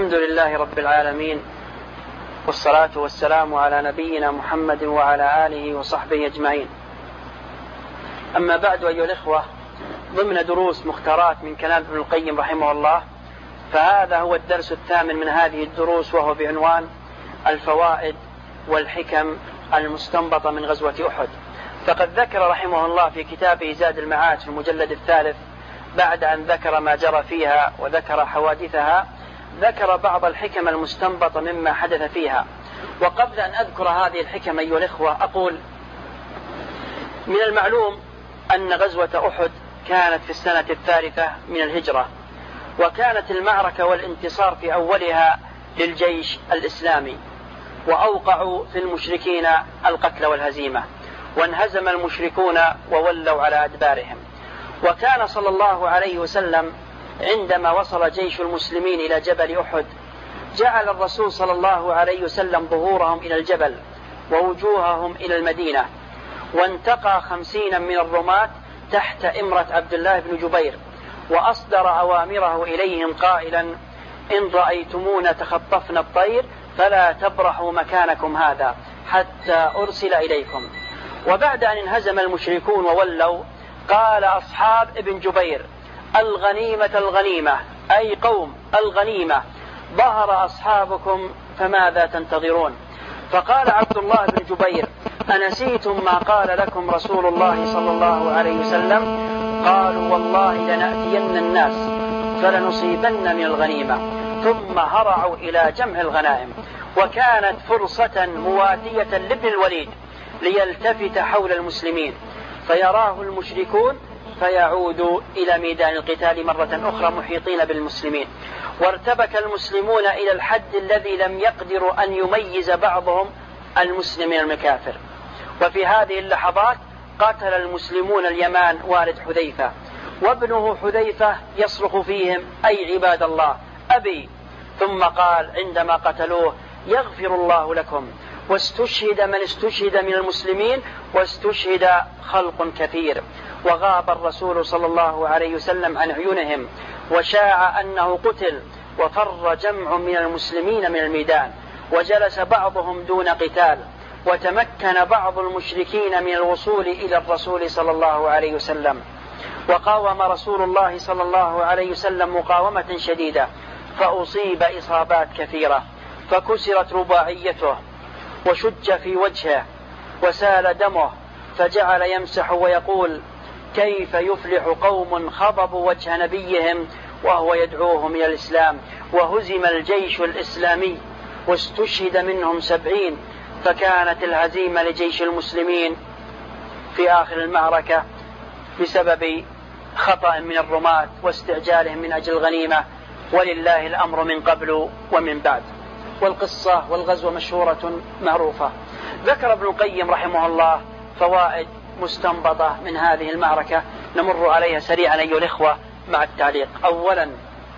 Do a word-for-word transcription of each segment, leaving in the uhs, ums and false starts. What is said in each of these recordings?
الحمد لله رب العالمين، والصلاة والسلام على نبينا محمد وعلى آله وصحبه أجمعين. أما بعد، أيها الإخوة، ضمن دروس مختارات من كلام ابن القيم رحمه الله، فهذا هو الدرس الثامن من هذه الدروس، وهو بعنوان الفوائد والحكم المستنبطة من غزوة أحد. فقد ذكر رحمه الله في كتابه زاد المعاد في المجلد الثالث، بعد أن ذكر ما جرى فيها وذكر حوادثها، ذكر بعض الحكم المستنبطة مما حدث فيها. وقبل أن أذكر هذه الحكم أيها الإخوة، أقول من المعلوم أن غزوة أحد كانت في السنة الثالثة من الهجرة، وكانت المعركة والانتصار في أولها للجيش الإسلامي، وأوقعوا في المشركين القتل والهزيمة، وانهزم المشركون وولوا على أدبارهم. وكان صلى الله عليه وسلم عندما وصل جيش المسلمين إلى جبل أحد، جعل الرسول صلى الله عليه وسلم ظهورهم إلى الجبل ووجوههم إلى المدينة، وانتقى خمسين من الرماة تحت إمرة عبد الله بن جبير، وأصدر أوامره إليهم قائلا: إن رأيتمون تخطفن الطير فلا تبرحوا مكانكم هذا حتى أرسل إليكم. وبعد أن انهزم المشركون وولوا، قال أصحاب ابن جبير: الغنيمة الغنيمة، أي قوم الغنيمة، ظهر أصحابكم فماذا تنتظرون؟ فقال عبد الله بن جبير: أنسيتم ما قال لكم رسول الله صلى الله عليه وسلم؟ قالوا: والله لنأتين الناس فلنصيبن من الغنيمة. ثم هرعوا إلى جمع الغنائم، وكانت فرصة مواتية لابن الوليد ليلتفت حول المسلمين فيراه المشركون، فيعودوا إلى ميدان القتال مرة أخرى محيطين بالمسلمين. وارتبك المسلمون إلى الحد الذي لم يقدروا أن يميز بعضهم المسلم من الكافر. وفي هذه اللحظات قتل المسلمون اليمان والد حذيفة، وابنه حذيفة يصرخ فيهم: أي عباد الله، أبي. ثم قال عندما قتلوه: يغفر الله لكم. واستشهد من استشهد من المسلمين، واستشهد خلق كثير. وغاب الرسول صلى الله عليه وسلم عن عيونهم، وشاع أنه قتل، وفر جمع من المسلمين من الميدان، وجلس بعضهم دون قتال، وتمكن بعض المشركين من الوصول إلى الرسول صلى الله عليه وسلم. وقاوم رسول الله صلى الله عليه وسلم مقاومة شديدة، فأصيب إصابات كثيرة، فكسرت رباعيته، وشج في وجهه، وسال دمه، فجعل يمسح ويقول: كيف يفلح قوم خضبوا وجه نبيهم وهو يدعوهم إلى الإسلام، وهزم الجيش الإسلامي واستشهد منهم سبعين. فكانت الهزيمة لجيش المسلمين في آخر المعركة بسبب خطأ من الرماة واستعجالهم من أجل الغنيمة، ولله الأمر من قبل ومن بعد. والقصة والغزوة مشهورة معروفة. ذكر ابن القيم رحمه الله فوائد مستنبطة من هذه المعركة، نمر عليها سريعا أيها الإخوة مع التعليق. أولا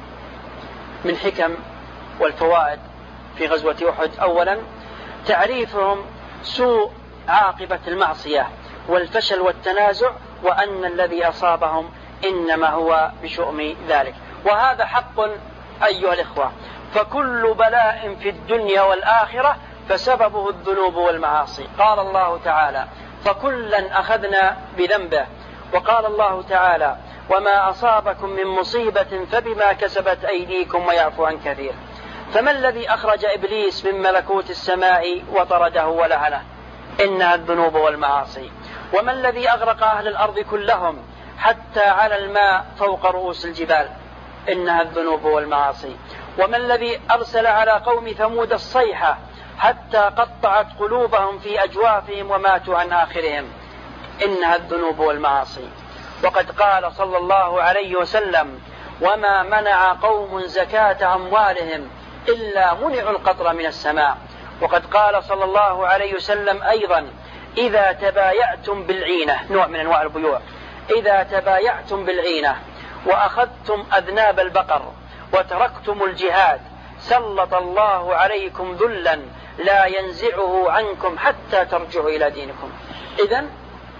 من حكم والفوائد في غزوة أحد، أولا تعريفهم سوء عاقبة المعصية والفشل والتنازع، وأن الذي أصابهم إنما هو بشؤم ذلك. وهذا حق أيها الإخوة، فكل بلاء في الدنيا والآخرة فسببه الذنوب والمعاصي. قال الله تعالى: فكلا أخذنا بذنبه. وقال الله تعالى: وما أصابكم من مصيبة فبما كسبت أيديكم ويعفو عن كثير. فما الذي أخرج إبليس من ملكوت السماء وطرده ولعنه؟ إنها الذنوب والمعاصي. وما الذي أغرق أهل الأرض كلهم حتى على الماء فوق رؤوس الجبال؟ إنها الذنوب والمعاصي. وما الذي أرسل على قوم ثمود الصيحة حتى قطعت قلوبهم في أجوافهم وماتوا عن آخرهم؟ إنها الذنوب والمعاصي. وقد قال صلى الله عليه وسلم: وما منع قوم زكاة أموالهم إلا منعوا القطر من السماء. وقد قال صلى الله عليه وسلم أيضا: إذا تبايعتم بالعينة، نوع من أنواع البيوع، إذا تبايعتم بالعينة وأخذتم أذناب البقر وتركتم الجهاد سلط الله عليكم ذلا لا ينزعه عنكم حتى ترجعوا إلى دينكم. إذن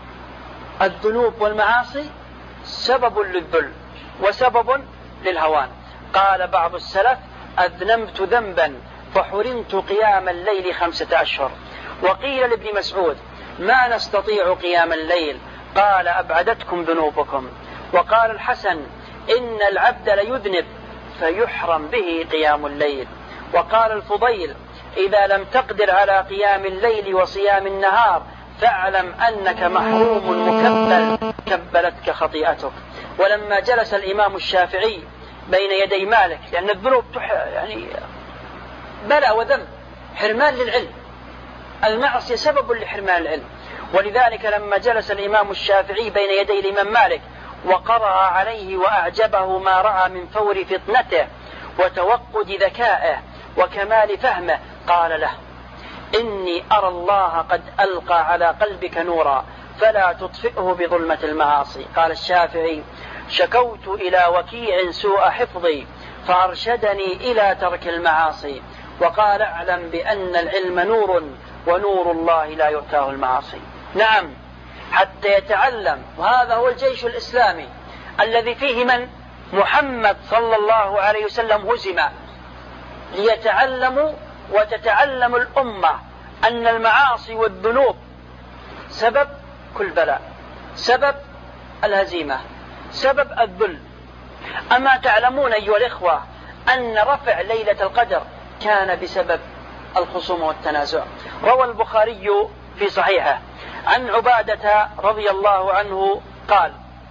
الذنوب والمعاصي سبب للذل وسبب للهوان. قال بعض السلف: أذنبت ذنبا فحرمت قيام الليل خمسة أشهر. وقيل لابن مسعود ما نستطيع قيام الليل، قال أبعدتكم ذنوبكم. وقال الحسن إن العبد ليذنب فيحرم به قيام الليل. وقال الفضيل إذا لم تقدر على قيام الليل وصيام النهار فاعلم أنك محروم مكبل كبلتك خطيئتك. ولما جلس الإمام الشافعي بين يدي مالك، لأن الذنوب يعني بلاء وذنب، حرمان للعلم، المعصية سبب لحرمان العلم، ولذلك لما جلس الإمام الشافعي بين يدي الإمام مالك وقرأ عليه وأعجبه ما رأى من فور فطنته وتوقد ذكائه وكمال فهمه، قال له إني أرى الله قد ألقى على قلبك نورا فلا تطفئه بظلمة المعاصي. قال الشافعي شكوت إلى وكيع سوء حفظي فأرشدني إلى ترك المعاصي. وقال اعلم بأن العلم نور ونور الله لا يؤتاه المعاصي. نعم، حتى يتعلم، وهذا هو الجيش الإسلامي الذي فيه من؟ محمد صلى الله عليه وسلم هزم، ليتعلموا وتتعلم الأمة أن المعاصي والذنوب سبب كل بلاء، سبب الهزيمة، سبب الذل. أما تعلمون أيها الإخوة أن رفع ليلة القدر كان بسبب الخصوم والتنازع. روى البخاري في صحيحه عن عبادة رضي الله عنه قال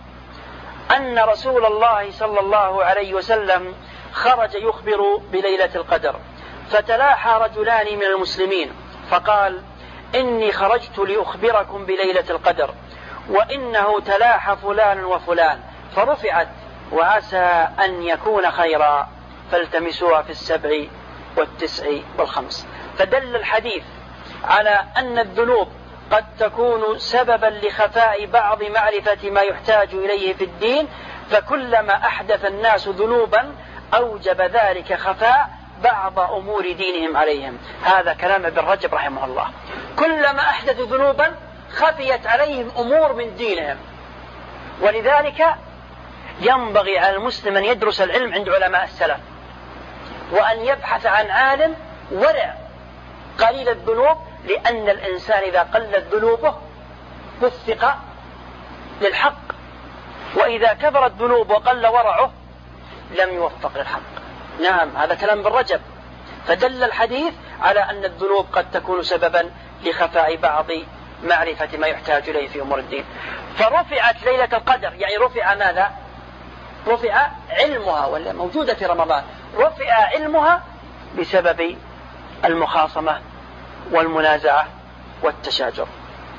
أن رسول الله صلى الله عليه وسلم خرج يخبر بليلة القدر، فتلاحى رجلان من المسلمين فقال إني خرجت لأخبركم بليلة القدر وإنه تلاحى فلان وفلان، فرفعت وعسى أن يكون خيرا فالتمسوها في السبع والتسع والخمس. فدل الحديث على أن الذنوب قد تكون سببا لخفاء بعض معرفة ما يحتاج إليه في الدين، فكلما أحدث الناس ذنوبا أوجب ذلك خفاء بعض أمور دينهم عليهم. هذا كلام ابن رجب رحمه الله. كلما أحدثوا ذنوبا خفيت عليهم أمور من دينهم، ولذلك ينبغي على المسلم أن يدرس العلم عند علماء السلف، وأن يبحث عن عالم ورع قليل الذنوب، لأن الإنسان إذا قلت ذنوبه وفق للحق، وإذا كبرت ذنوبه وقل ورعه لم يوفق للحق. نعم، هذا كلام ابن رجب. فدل الحديث على أن الذنوب قد تكون سببا لخفاء بعض معرفة ما يحتاج إليه في أمور الدين. فرفعت ليلة القدر، يعني رفع ماذا؟ رفع علمها، ولا موجودة في رمضان، رفع علمها بسبب المخاصمة والمنازعة والتشاجر.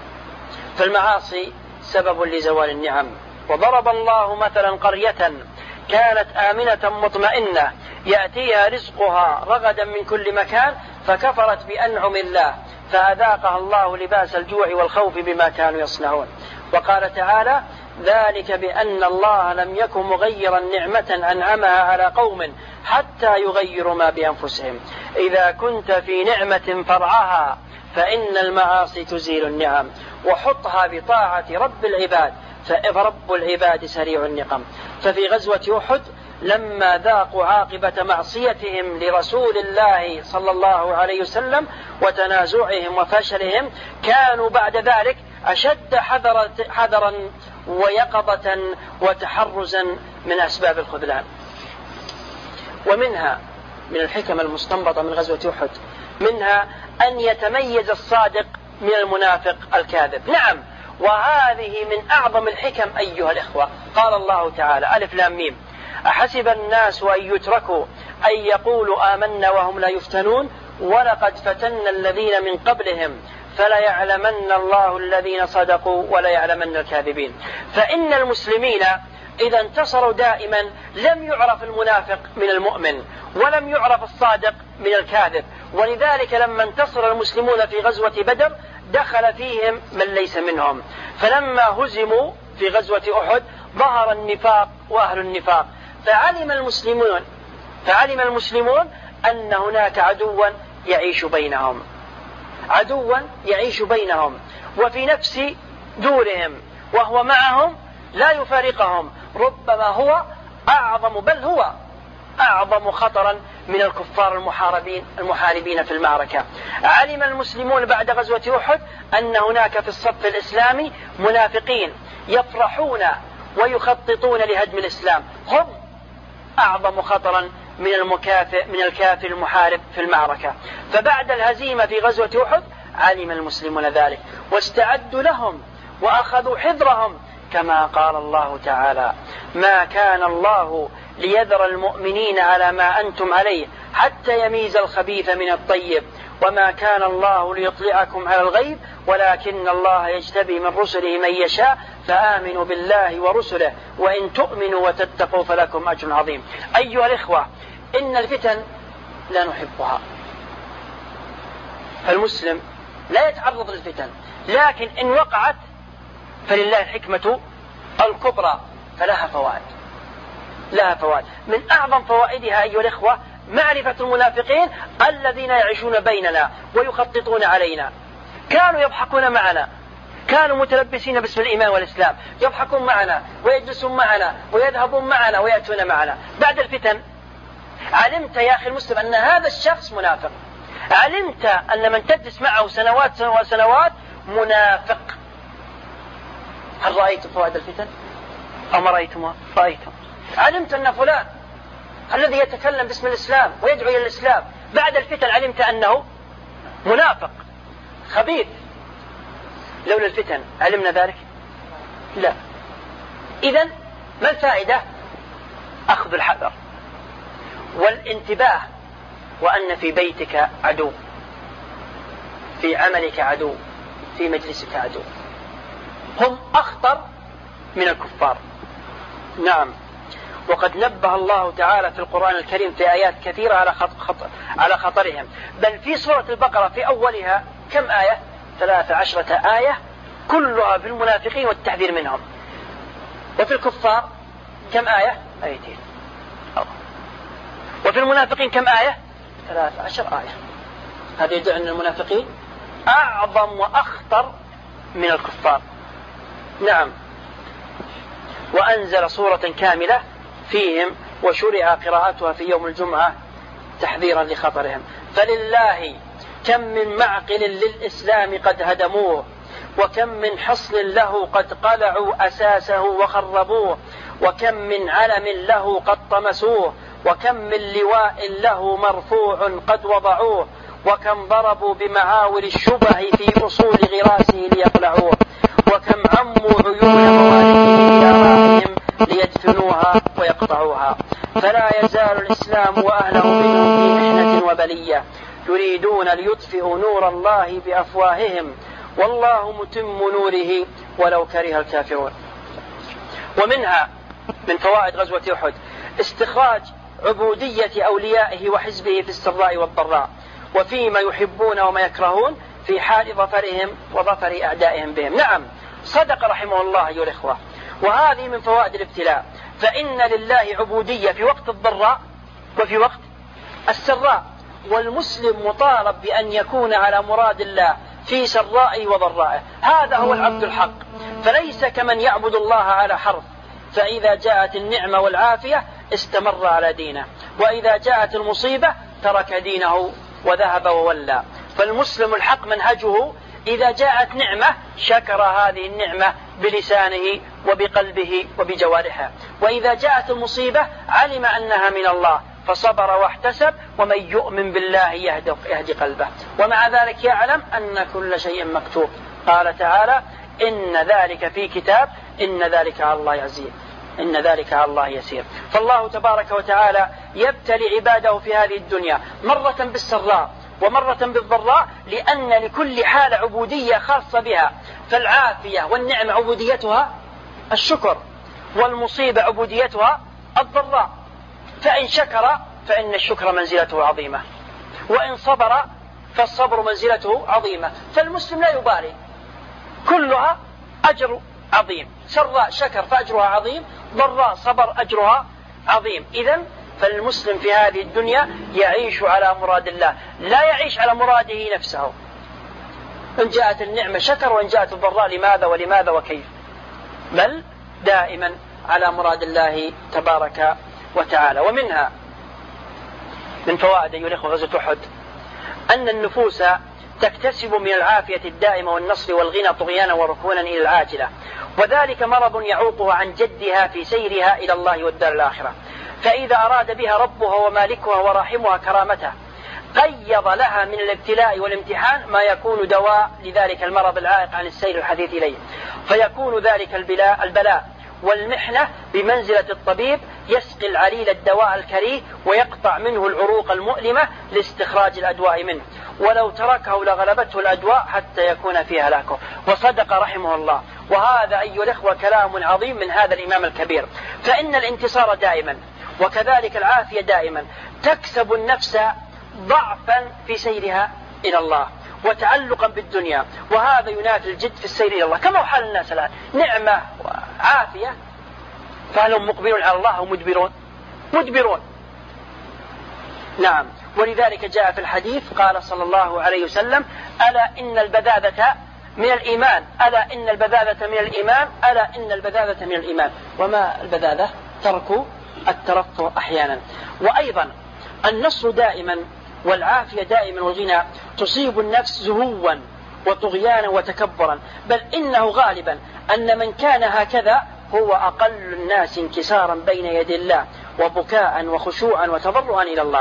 فالمعاصي سبب لزوال النعم. وضرب الله مثلا قرية كانت آمنة مطمئنة يأتيها رزقها رغدا من كل مكان فكفرت بأنعم الله فأذاقها الله لباس الجوع والخوف بما كانوا يصنعون. وقال تعالى ذلك بأن الله لم يكن مغيرا نعمة أنعمها على قوم حتى يغيروا ما بأنفسهم. إذا كنت في نعمة فرعها فإن المعاصي تزيل النعم، وحطها بطاعة رب العباد فرب العباد سريع النقم. ففي غزوة أحد لما ذاقوا عاقبة معصيتهم لرسول الله صلى الله عليه وسلم وتنازعهم وفشلهم، كانوا بعد ذلك أشد حذرا ويقظة وتحرزا من أسباب الخذلان. ومنها من الحكم المستنبطة من غزوة أحد منها أن يتميز الصادق من المنافق الكاذب. نعم، وهذه من أعظم الحكم أيها الإخوة. قال الله تعالى ألف لام ميم أحسب الناس أن يتركوا أن يقولوا آمنا وهم لا يفتنون ولقد فتنا الذين من قبلهم فلا يعلمن الله الذين صدقوا ولا يعلمن الكاذبين. فإن المسلمين إذا انتصروا دائما لم يعرف المنافق من المؤمن ولم يعرف الصادق من الكاذب. ولذلك لما انتصر المسلمون في غزوة بدر دخل فيهم من ليس منهم، فلما هزموا في غزوة أحد ظهر النفاق وأهل النفاق، فعلم المسلمون فعلم المسلمون أن هناك عدوا يعيش بينهم عدوا يعيش بينهم وفي نفس دورهم، وهو معهم لا يفارقهم، ربما هو أعظم بل هو أعظم خطرا من الكفار المحاربين المحاربين في المعركة. علم المسلمون بعد غزوة أحد أن هناك في الصف الإسلامي منافقين يفرحون ويخططون لهدم الإسلام، هم أعظم خطرا من المكافئ من الكافر المحارب في المعركة. فبعد الهزيمة في غزوة أحد علم المسلمون ذلك واستعدوا لهم وأخذوا حذرهم، كما قال الله تعالى: ما كان الله ليذر المؤمنين على ما أنتم عليه حتى يميز الخبيث من الطيب وما كان الله ليطلعكم على الغيب ولكن الله يجتبي من رسله من يشاء فآمنوا بالله ورسله وإن تؤمنوا وتتقوا فلكم أجر عظيم. أيها الإخوة، إن الفتن لا نحبها، فالمسلم لا يتعرض للفتن، لكن إن وقعت فلله الحكمة الكبرى، فلها فوائد لها فوائد من أعظم فوائدها أيها الإخوة معرفة المنافقين الذين يعيشون بيننا ويخططون علينا. كانوا يضحكون معنا، كانوا متلبسين باسم الإيمان والإسلام، يضحكون معنا ويجلسون معنا ويذهبون معنا ويأتون معنا. بعد الفتن علمت يا أخي المسلم أن هذا الشخص منافق، علمت أن من تجلس معه سنوات وسنوات منافق. هل رأيتم فوائد الفتن أو ما رأيتم؟ رأيتم. علمت أن فلان الذي يتكلم باسم الإسلام ويدعو إلى الإسلام بعد الفتن علمت أنه منافق خبيث. لولا الفتن علمنا ذلك؟ لا. إذن ما الفائدة؟ أخذ الحذر والانتباه، وأن في بيتك عدو، في عملك عدو، في مجلسك عدو، هم أخطر من الكفار. نعم، وقد نبه الله تعالى في القرآن الكريم في آيات كثيرة على خطر على خطرهم، بل في سورة البقرة في أولها كم آية؟ ثلاث عشرة آية كلها في المنافقين والتحذير منهم. وفي الكفار كم آية؟ آيتين. وفي المنافقين كم آية؟ ثلاث عشر آية. هذا يدل أن المنافقين أعظم وأخطر من الكفار. نعم، وأنزل سورة كاملة فيهم وشرع قراءتها في يوم الجمعة تحذيرا لخطرهم. فلله كم من معقل للإسلام قد هدموه، وكم من حصن له قد قلعوا أساسه وخربوه، وكم من علم له قد طمسوه، وكم من لواء له مرفوع قد وضعوه، وكم ضربوا بمعاول الشبه في أصول غراسه ليقلعوه، وكم عموا عيون موالده إلى رأيهم ليدفنوها ويقطعوها. فلا يزال الإسلام وأهله منهم في محنة وبلية، يريدون ليطفئوا نور الله بأفواههم والله متم نوره ولو كره الكافرون. ومنها من فوائد غزوة أحد استخراج عبودية أوليائه وحزبه في السراء والضراء، وفيما يحبون وما يكرهون، في حال ظفرهم وظفر أعدائهم بهم. نعم، صدق رحمه الله أيها الإخوة، وهذه من فوائد الابتلاء. فإن لله عبودية في وقت الضراء وفي وقت السراء، والمسلم مطالب بأن يكون على مراد الله في سرائه وضرائه. هذا هو العبد الحق، فليس كمن يعبد الله على حرف، فإذا جاءت النعمة والعافية استمر على دينه، وإذا جاءت المصيبة ترك دينه وذهب وولى. فالمسلم الحق منهجه إذا جاءت نعمة شكر هذه النعمة بلسانه وبقلبه وبجوارحه، وإذا جاءت المصيبة علم أنها من الله فصبر واحتسب، ومن يؤمن بالله يهدي قلبه، ومع ذلك يعلم أن كل شيء مكتوب. قال تعالى: إن ذلك في كتاب إن ذلك على الله يسير إن ذلك على الله يسير. فالله تبارك وتعالى يبتلي عباده في هذه الدنيا مرة بالسراء ومرة بالضراء، لأن لكل حال عبودية خاصة بها. فالعافية والنعمة عبوديتها الشكر، والمصيبة عبوديتها الضراء. فإن شكر فإن الشكر منزلته عظيمة، وإن صبر فالصبر منزلته عظيمة. فالمسلم لا يبالي، كلها أجر عظيم، سراء شكر فأجرها عظيم، ضراء صبر أجرها عظيم. إذن فالمسلم في هذه الدنيا يعيش على مراد الله، لا يعيش على مراده نفسه. إن جاءت النعمة شكر، وإن جاءت الضراء لماذا ولماذا وكيف، بل دائما على مراد الله تبارك وتعالى. ومنها من فوائد أيها الإخوة غزوة أحد أن النفوس تكتسب من العافية الدائمة والنصر والغنى طغيانا وركونا إلى العاجلة، وذلك مرض يعوقها عن جدها في سيرها إلى الله والدار الآخرة. فإذا أراد بها ربها ومالكها وراحمها كرامته قيض لها من الابتلاء والامتحان ما يكون دواء لذلك المرض العائق عن السير الحديث إليه، فيكون ذلك البلاء, البلاء والمحنة بمنزلة الطبيب يسقي العليل الدواء الكريه ويقطع منه العروق المؤلمة لاستخراج الأدواء منه، ولو تركه لغلبته الأدواء حتى يكون فيها هلاكه. وصدق رحمه الله. وهذا أيها الإخوة كلام عظيم من هذا الإمام الكبير. فإن الانتصار دائما وكذلك العافية دائما تكسب النفس ضعفا في سيرها إلى الله وتعلقا بالدنيا، وهذا ينافي الجد في السير إلى الله، كما حال الناس الآن نعمة وعافية فهل هم مقبلون على الله ومدبرون مدبرون نعم. ولذلك جاء في الحديث قال صلى الله عليه وسلم: ألا إن البذاذة من الإيمان، ألا إن البذاذة من الإيمان، ألا إن البذاذة من الإيمان. وما البذاذة؟ ترك الترفه أحيانا. وأيضا النصر دائما والعافية دائما والغنى تصيب النفس زهوا وطغيانا وتكبرا، بل إنه غالبا أن من كان هكذا هو أقل الناس انكسارا بين يدي الله وبكاء وخشوعا وتضرعا إلى الله،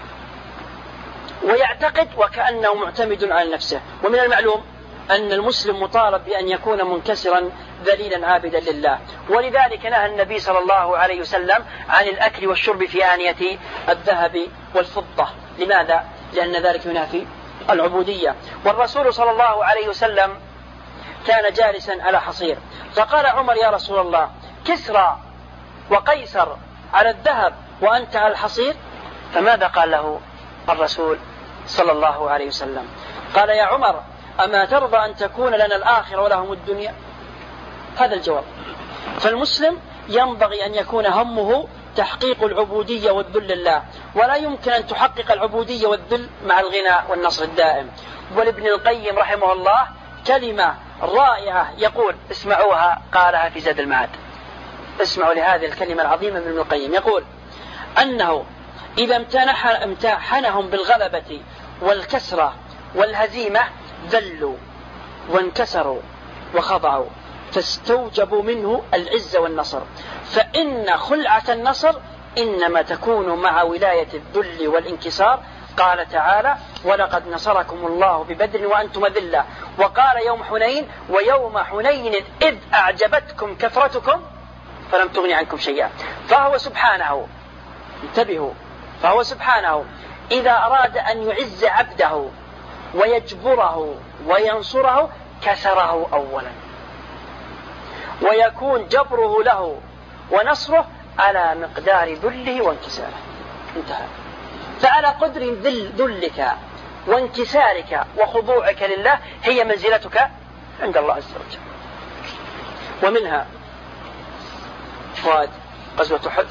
ويعتقد وكأنه معتمد على نفسه. ومن المعلوم أن المسلم مطالب بأن يكون منكسرا ذليلا عابدا لله، ولذلك نهى النبي صلى الله عليه وسلم عن الأكل والشرب في آنية الذهب والفضة. لماذا؟ لأن ذلك ينافي العبودية. والرسول صلى الله عليه وسلم كان جالسا على حصير، فقال عمر: يا رسول الله، كسرى وقيصر على الذهب وأنت على الحصير؟ فماذا قال له الرسول صلى الله عليه وسلم؟ قال: يا عمر، أما ترضى أن تكون لنا الآخرة ولهم الدنيا؟ هذا الجواب. فالمسلم ينبغي أن يكون همه تحقيق العبودية والذل لله، ولا يمكن أن تحقق العبودية والذل مع الغنى والنصر الدائم. ولابن القيم رحمه الله كلمة رائعة يقول، اسمعوها، قالها في زاد المعاد. اسمعوا لهذه الكلمة العظيمة من ابن القيم، يقول أنه إذا امتحنهم بالغلبة والكسرة والهزيمة ذلوا وانكسروا وخضعوا، فاستوجبوا منه العز والنصر. فإن خلعة النصر إنما تكون مع ولاية الذل والانكسار. قال تعالى: ولقد نصركم الله ببدر وأنتم أذلة. وقال يوم حنين: ويوم حنين إذ أعجبتكم كثرتكم فلم تغن عنكم شيئا. فهو سبحانه، انتبهوا، فهو سبحانه إذا أراد أن يعز عبده ويجبره وينصره كسره أولا، ويكون جبره له ونصره على مقدار ذله وانكساره. انتهى. فعلى قدر ذل ذلك وانكسارك وخضوعك لله هي منزلتك عند الله عز وجل. ومنها فوائد غزوة أحد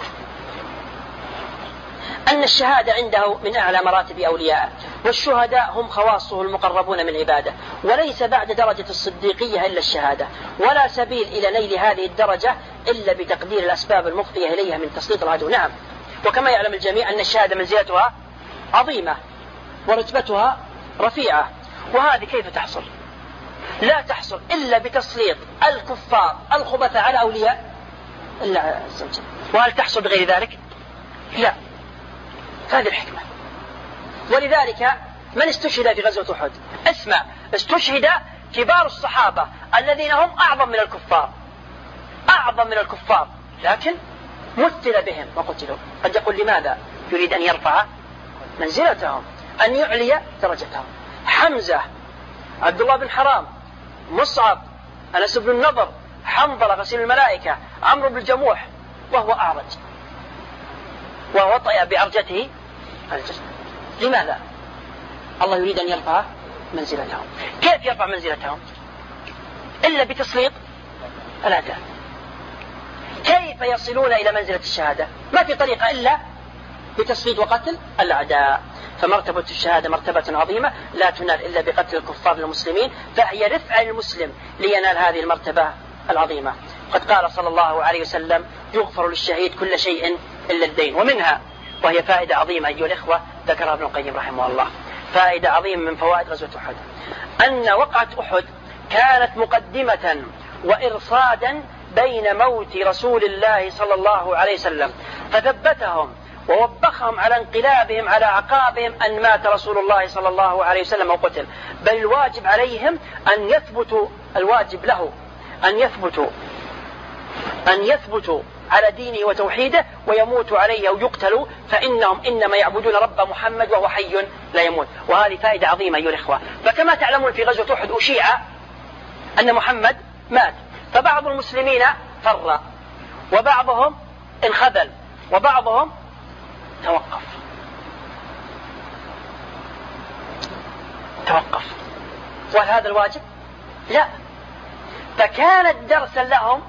أن الشهادة عنده من أعلى مراتب أولياءه، والشهداء هم خواصه المقربون من عباده، وليس بعد درجة الصديقية إلا الشهادة، ولا سبيل إلى نيل هذه الدرجة إلا بتقدير الأسباب المفضية إليها من تسليط العدو. نعم، وكما يعلم الجميع أن الشهادة منزلتها عظيمة ورتبتها رفيعة، وهذه كيف تحصل؟ لا تحصل إلا بتسليط الكفار الخبثاء على أولياء الله عز وجل. وهل تحصل بغير ذلك؟ لا. هذه الحكمة. ولذلك من استشهد في غزوة أحد؟ اسمع، استشهد كبار الصحابة الذين هم أعظم من الكفار، أعظم من الكفار، لكن مثل بهم وقتلوا. قد يقول لماذا؟ يريد أن يرفع منزلتهم، أن يعلي درجتهم. حمزة، عبد الله بن حرام، مصعب، أنس بن النضر، حنظلة غسيل الملائكة، عمرو بن الجموح، وهو أعرج ووطئ بعرجته الجسد. لماذا؟ الله يريد أن يرفع منزلتهم. كيف يرفع منزلتهم؟ إلا بتسليط الأعداء. كيف يصلون إلى منزلة الشهادة؟ ما في طريقة إلا بتسليط وقتل الأعداء. فمرتبة الشهادة مرتبة عظيمة لا تنال إلا بقتل الكفار للمسلمين، فهي رفع المسلم لينال هذه المرتبة العظيمة. قد قال صلى الله عليه وسلم: يغفر للشهيد كل شيء إلا الدين. ومنها وهي فائدة عظيمة أيها الإخوة ذكرها ابن القيم رحمه الله. فائدة عظيمة من فوائد غزوة أحد أن وقعة أحد كانت مقدمة وإرصادا بين موت رسول الله صلى الله عليه وسلم، فثبتهم ووبخهم على انقلابهم على عقابهم أن مات رسول الله صلى الله عليه وسلم وقتل، بل الواجب عليهم أن يثبتوا، الواجب له أن يثبتوا أن يثبتوا على دينه وتوحيده ويموتوا عليه أو يقتلوا، فإنهم إنما يعبدون رب محمد وهو حي لا يموت. وهذه فائدة عظيمة أيها الإخوة. فكما تعلمون في غزوة أحد أشيع أن محمد مات، فبعض المسلمين فر وبعضهم انخذل وبعضهم توقف توقف وهل هذا الواجب؟ لا. فكانت درسا لهم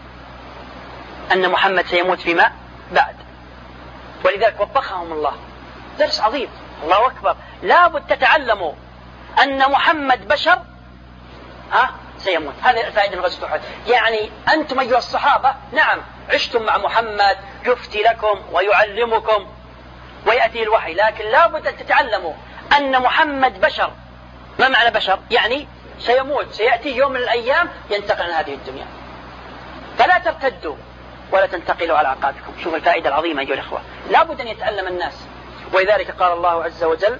أن محمد سيموت فيما بعد، ولذلك وبخهم الله. درس عظيم، الله أكبر. لابد تتعلموا أن محمد بشر ها سيموت. هذه الفائدة من غزوة أحد. يعني أنتم أيها الصحابة نعم عشتم مع محمد يفتي لكم ويعلمكم ويأتي الوحي، لكن لابد أن تتعلموا أن محمد بشر. ما معنى بشر؟ يعني سيموت، سيأتي يوم من الأيام ينتقل من هذه الدنيا، فلا ترتدوا ولا تنتقلوا على عقابكم. شوف الفائدة العظيمة أيها الأخوة، لابد أن يتألم الناس. ولذلك قال الله عز وجل: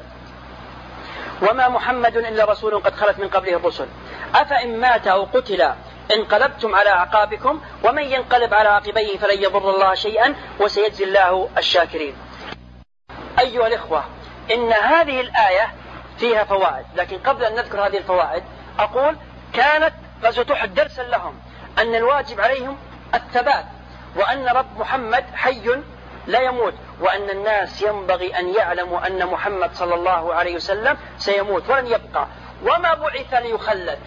وما محمد إلا رسول قد خلت من قبله الرسل أفإن مات أو قتل انقلبتم على أعقابكم ومن ينقلب على عقبيه فلن يضر الله شيئا وسيجزي الله الشاكرين. أيها الإخوة، إن هذه الآية فيها فوائد، لكن قبل أن نذكر هذه الفوائد أقول كانت غزوة أحد درسا لهم أن الواجب عليهم الثبات، وأن رب محمد حي لا يموت، وأن الناس ينبغي أن يعلموا أن محمد صلى الله عليه وسلم سيموت ولن يبقى، وما بعث ليخلد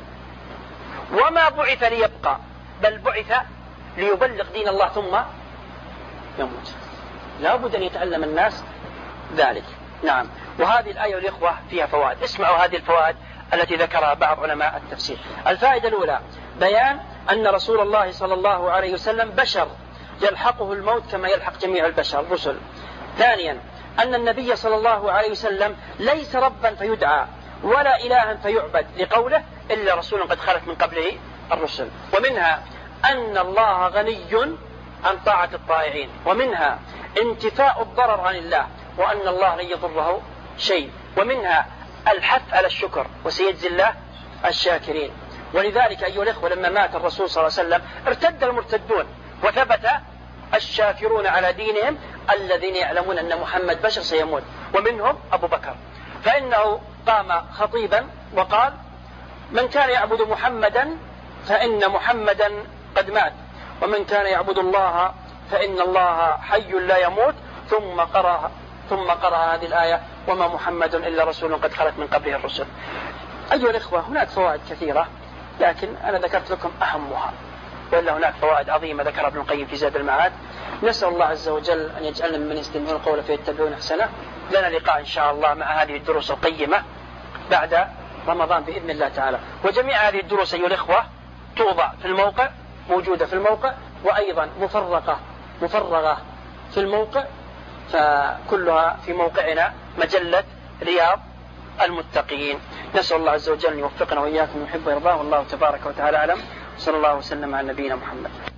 وما بعث ليبقى، بل بعث ليبلغ دين الله ثم يموت. لا بد أن يتعلم الناس ذلك. نعم. وهذه الآية الإخوة فيها فوائد. اسمعوا هذه الفوائد التي ذكرها بعض علماء التفسير. الفائدة الأولى بيان أن رسول الله صلى الله عليه وسلم بشر يلحقه الموت كما يلحق جميع البشر الرسل. ثانيا أن النبي صلى الله عليه وسلم ليس ربا فيدعى ولا إلها فيعبد، لقوله إلا رسول قد خلت من قبله الرسل. ومنها أن الله غني عن طاعة الطائعين، ومنها انتفاء الضرر عن الله وأن الله لن يضره شيء، ومنها الحث على الشكر وسيجزي الله الشاكرين. ولذلك أيها الإخوة لما مات الرسول صلى الله عليه وسلم ارتد المرتدون وثبت الشاكرون على دينهم الذين يعلمون أن محمد بشر سيموت، ومنهم أبو بكر، فإنه قام خطيبا وقال: من كان يعبد محمدا فإن محمدا قد مات، ومن كان يعبد الله فإن الله حي لا يموت، ثم قرأ ثم قرأ هذه الآية: وما محمد إلا رسول قد خلت من قبله الرسل. أيها الإخوة، هناك فوائد كثيرة لكن أنا ذكرت لكم أهمها، وإلا هناك فوائد عظيمة ذكرها ابن القيم في زاد المعاد. نسأل الله عز وجل أن يجعلنا ممن يستمعون القول فيتبعون أحسنه. لنا لقاء إن شاء الله مع هذه الدروس القيمة بعد رمضان بإذن الله تعالى. وجميع هذه الدروس أيها الإخوة توضع في الموقع، موجودة في الموقع، وأيضا مفرقة مفرغة في الموقع، فكلها في موقعنا مجلة رياض المتقين. نسأل الله عز وجل أن يوفقنا وإياكم ويحب ويرضاه، والله تبارك وتعالى أعلم. صلى الله وسلم على نبينا محمد.